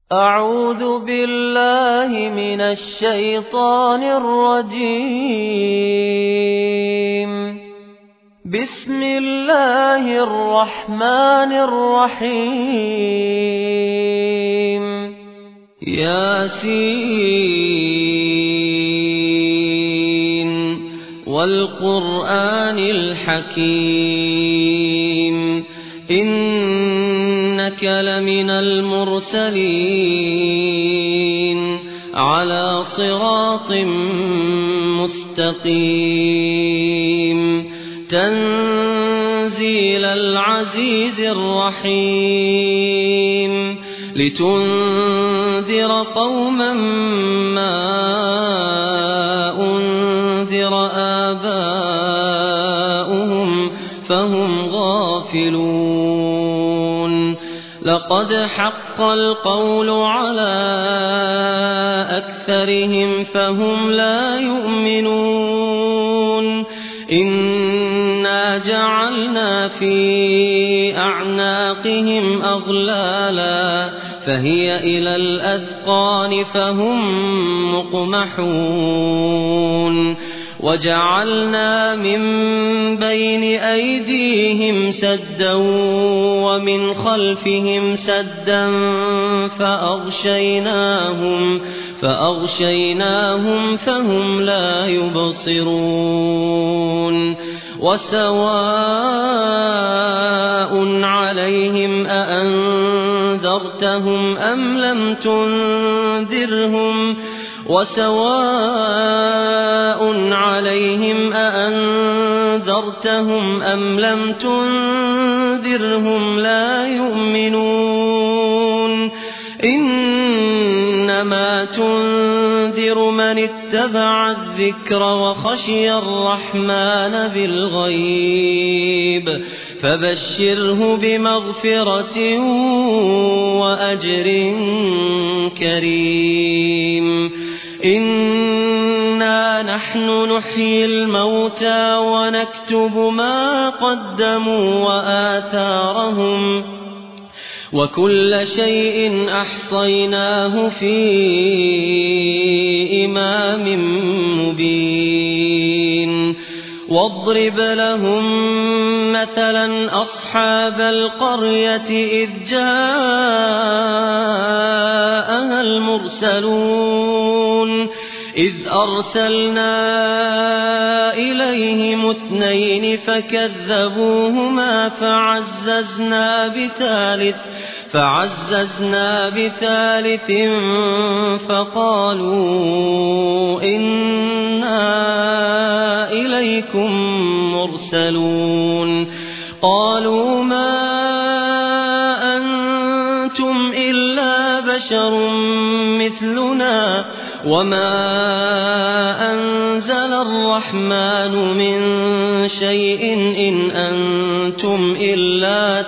أعوذ بالله من الشيطان الرجيم. بسم الله الرحمن الرحيم. ياسين والقرآن الحكيم إنك لمن المرسلين على صراط مستقيم تنزيل العزيز الرحيم لتنذر قوما ما أنذر آباؤهم فهم غافلون لقد حق القول على أكثرهم فهم لا يؤمنون إنا جعلنا في أعناقهم أغلالا فهي إلى الأذقان فهم مقمحون وجعلنا من بين أيديهم سدا ومن خلفهم سدا فأغشيناهم فهم لا يبصرون وسواء عليهم أأنذرتهم أم لم تنذرهم لا يؤمنون إنما تنذر من اتبع الذكر وخشي الرحمن بالغيب فبشره بمغفرة وأجر كريم إنا نحن نحيي الموتى ونكتب ما قدموا وآثارهم وكل شيء أحصيناه في إمام مبين واضرب لهم مثلا أصحاب القرية إذ جاءها المرسلون إذ أرسلنا إليهم 2 فكذبوهما فعززنا بثالث فقالوا إنا إليكم مرسلون قالوا ما أنتم إلا بشر مثلنا وما أنزل الرحمن من شيء إن أنتم إلا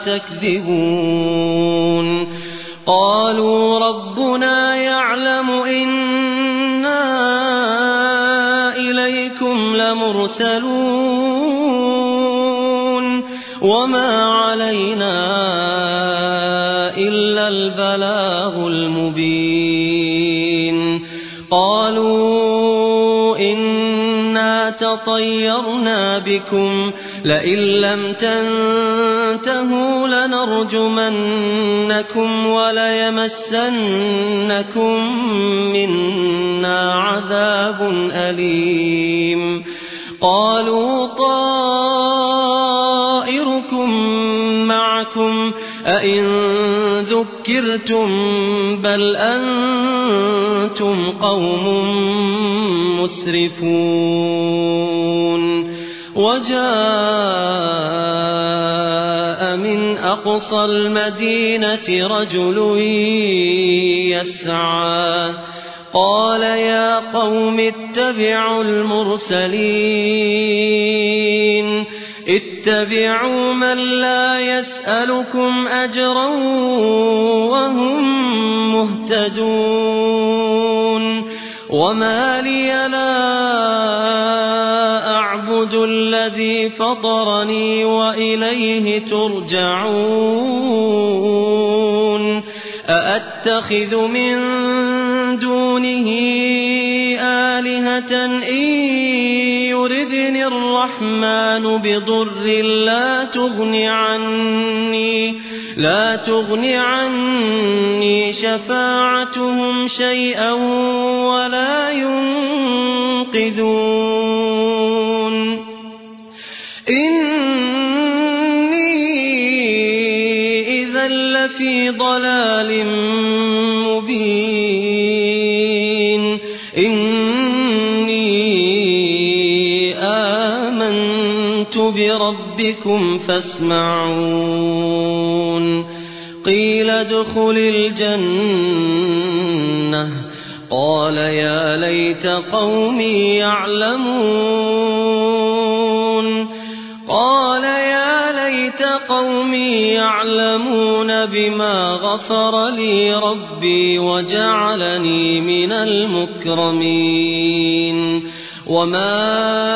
تكذبون قالوا ربنا يعلم إنا إليكم لمرسلون وما علينا إلا البلاغ المبين قالوا إنا تطيرنا بكم لئن لم تنتهوا لنرجمنكم وليمسنكم منا عذاب أليم قالوا طائركم معكم أئن ذكرتم بل أنتم قوم مسرفون وجاء من أقصى المدينة رجل يسعى قال يا قوم اتبعوا المرسلين اتبعوا من لا يسألكم أجرا وهم مهتدون وما لي لا أعبد الذي فطرني وإليه ترجعون أأتخذ من دونه آلهة إن يردني الرحمن بضر لا تغن عني شفاعتهم شيئا ولا ينقذون إني إذا لفي ضلال مبين إني آمنت بربكم فاسمعون قيل ادخل الجنة قال يا ليت قومي يعلمون بما غفر لي ربي وجعلني من المكرمين وما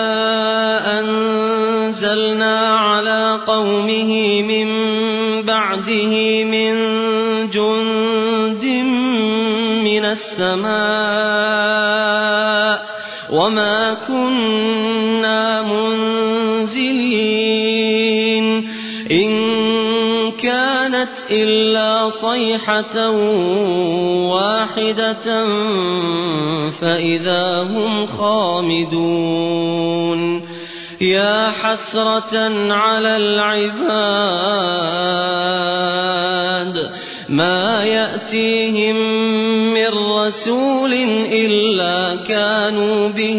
أنزلنا على قومه من بعده من جند من السماء وما كنا منزلين إن كانت إلا صيحة واحدة فإذا هم خامدون يا حسرة على العباد ما يأتيهم من رسول إلا كانوا به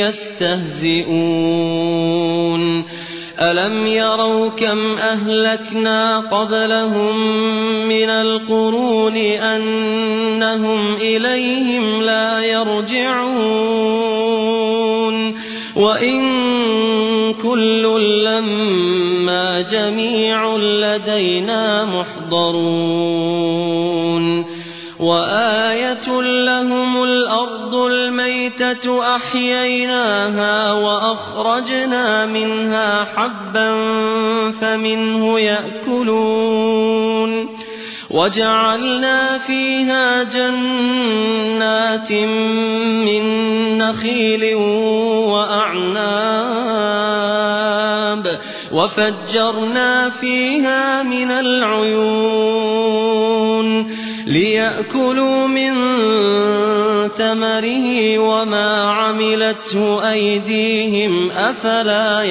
يستهزئون ألم يروا كم أهلكنا قبلهم من القرون أنهم إليهم لا يرجعون وإن كل لما جميع لدينا محضرون وآية لهم الأرض الميتة أحييناها وأخرجنا منها حبا فمنه يأكلون وجعلنا فيها جنات من نخيل وأعناب وفجرنا فيها من العيون ليأكلوا من ثمره وما عملته أيديهم أفلا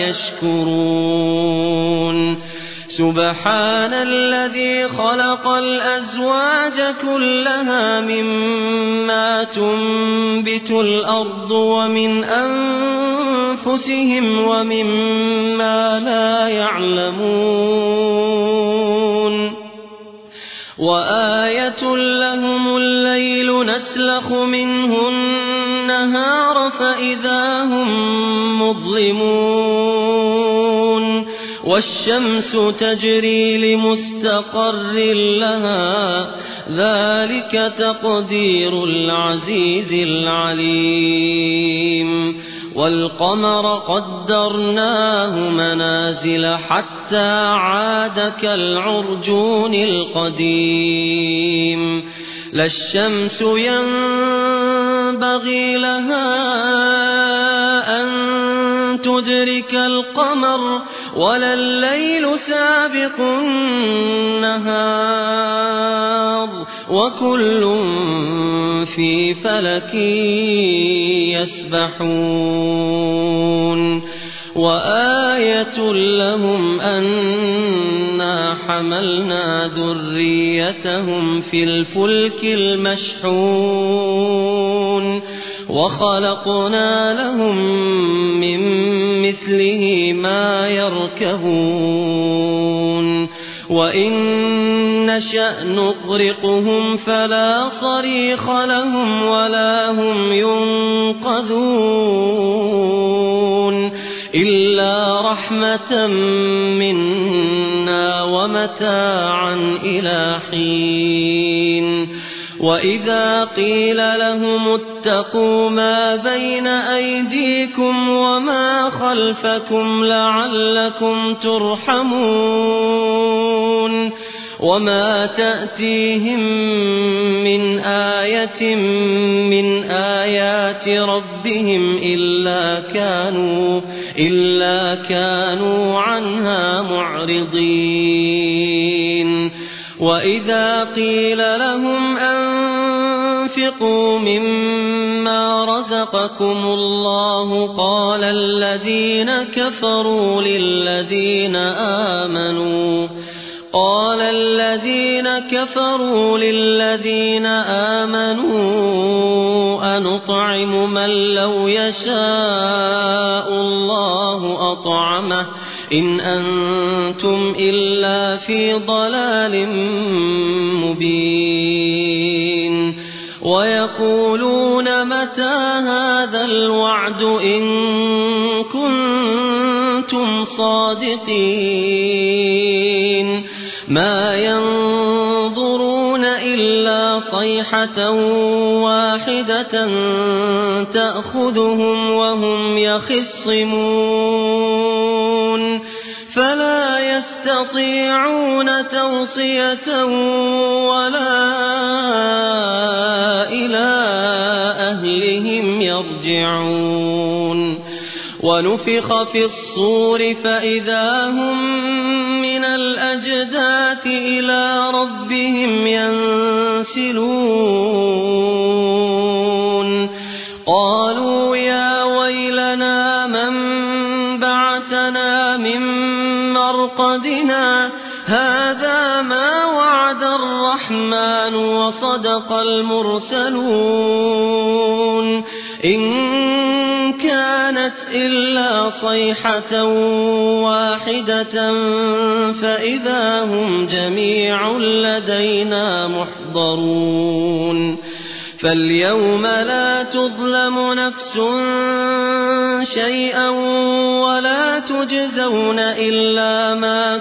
يشكرون سبحان الذي خلق الأزواج كلها مما تنبت الأرض ومن أنفسهم ومما لا يعلمون وآية لهم الليل نسلخ منه النهار فإذا هم مظلمون والشمس تجري لمستقر لها ذلك تقدير العزيز العليم والقمر قدرناه منازل حتى عاد كالعرجون القديم لا الشمس ينبغي لها أن تدرك القمر ولا الليل سابق النهار وكل في فلك يسبحون وآية لهم أنا حملنا ذريتهم في الفلك المشحون وخلقنا لهم من مثله ما يركبون وإن نشأ نغرقهم فلا صريخ لهم ولا هم ينقذون إلا رحمة منا ومتاعا إلى حين وإذا قيل لهم اتقوا ما بين أيديكم وما خلفكم لعلكم ترحمون وما تأتيهم من آية من آيات ربهم إلا كانوا عنها معرضين وإذا قيل لهم أنفقوا مما رزقكم الله قال الذين كفروا للذين آمنوا أنطعم من لو يشاء الله أطعمه إن أنتم إلا في ضلال مبين ويقولون متى هذا الوعد إن كنتم صادقين ما ينظرون إلا صيحة واحدة تأخذهم وهم يخصمون فلا يستطيعون توصية ولا إلى أهلهم يرجعون ونفخ في الصور فإذا هم من الأجداث إلى ربهم ينسلون قالوا يا ويلنا من بعثنا من مرقدنا هذا ما وعد الرحمن وصدق المرسلون إن كانت إلا صيحة واحدة فإذا هم جميع لدينا محضرون فاليوم لا تظلم نفس شيئا ولا تجزون إلا ما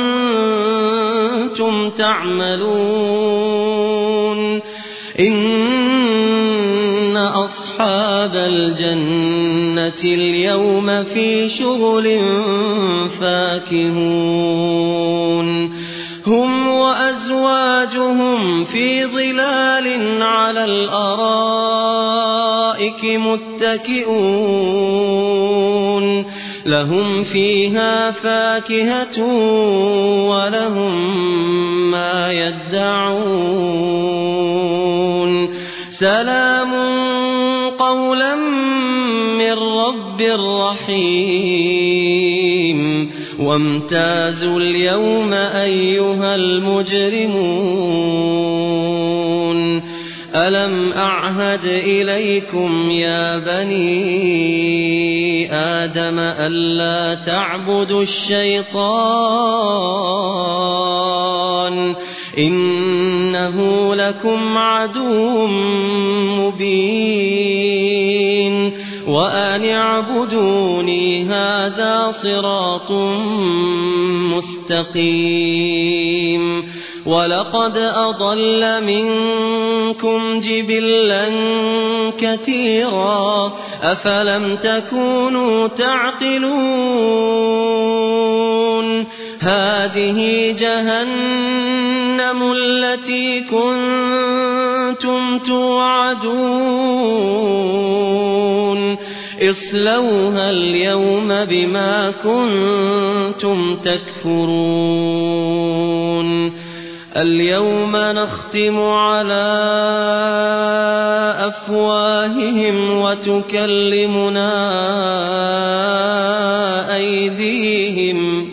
كنتم تعملون إن أصحاب الجنة اليوم في شغل فاكهون هم وأزواجهم في ظلال على الأرائك متكئون لهم فيها فاكهة ولهم ما يدعون سلام قولا من رب رحيم وامتازوا اليوم أيها المجرمون ألم أعهد إليكم يا بني آدم ألا تعبدوا الشيطان إنه لكم عدو مبين وأن اعبدوني هذا صراط مستقيم ولقد أضل منكم جبلا كثيرا أفلم تكونوا تعقلون هذه جهنم التي كنتم توعدون اصلوها اليوم بما كنتم تكفرون اليوم نختم على أفواههم وتكلمنا أيديهم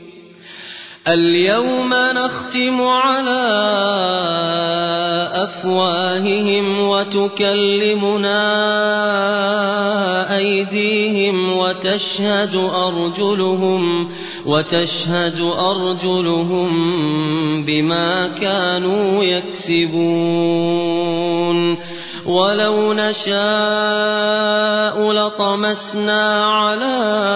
اليوم نختم على أفواههم وتكلمنا أيديهم وتشهد أرجلهم بما كانوا يكسبون ولو نشاء لطمسنا على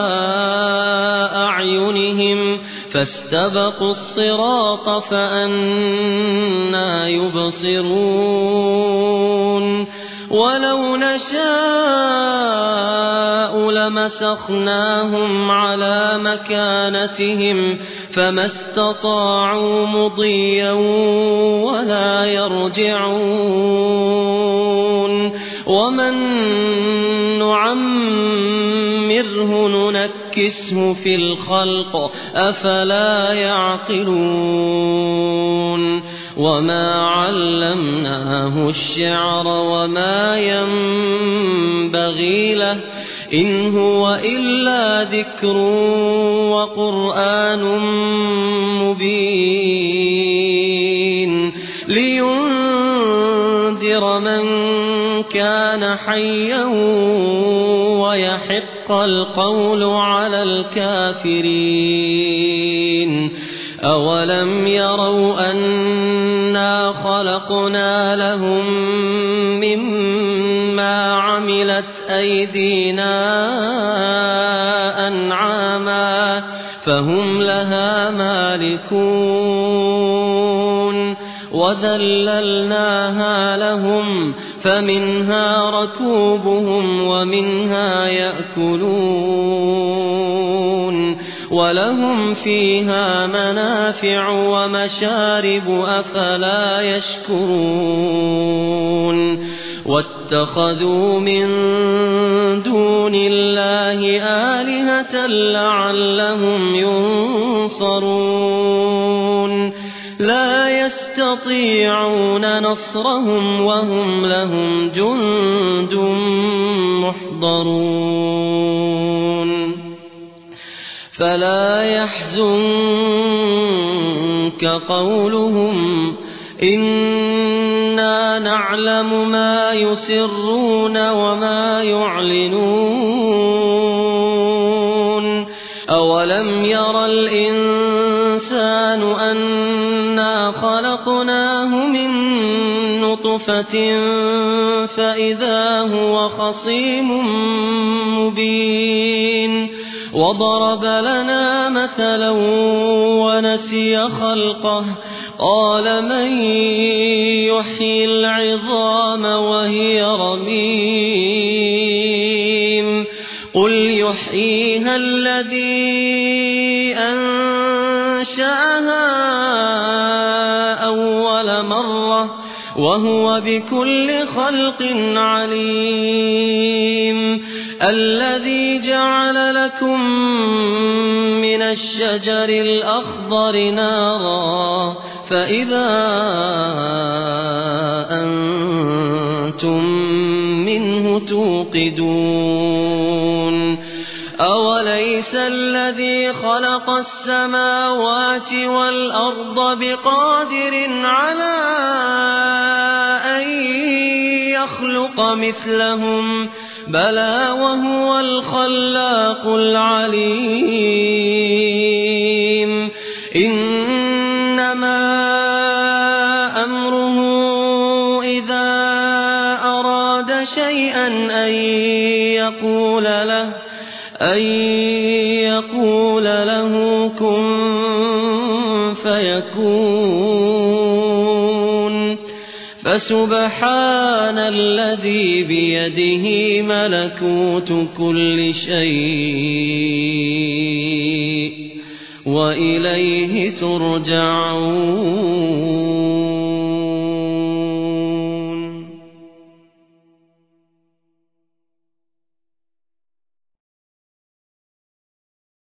أعينهم فاستبقوا الصراط فأنى يبصرون ولو نشاء لمسخناهم على مكانتهم فما استطاعوا مضيا ولا يرجعون ومن نعمره ننكسه في الخلق أفلا يعقلون وما علمناه الشعر وما ينبغي له إن هو إلا ذكر وقرآن مبين لينذر من كان حيا ويحق القول على الكافرين أولم يروا أنا خلقنا لهم مما عملت أيدينا أنعاما فهم لها مالكون وذللناها لهم فمنها ركوبهم ومنها يأكلون ولهم فيها منافع ومشارب أفلا يشكرون واتخذوا من دون الله آلهة لعلهم ينصرون لا يستطيعون نصرهم وهم لهم جند محضرون فلا يحزنك قولهم إنا نعلم ما يسرون وما يعلنون أولم ير الإنسان أنا خلقناه من نطفة فإذا هو خصيم مبين وضرب لنا مثلا ونسي خلقه قال من يحيي العظام وهي رميم قل يحييها الذي أنشأها أول مرة وهو بكل خلق عليم الذي جعل لكم من الشجر الأخضر نارا فإذا أنتم منه توقدون أوليس الذي خلق السماوات والأرض بقادر على أن يخلق مثلهم بلى وهو الخلاق العليم إنما أمره إذا أراد شيئا أن يقول له كن فيكون فسبحان الذي بيده ملكوت كل شيء وإليه ترجعون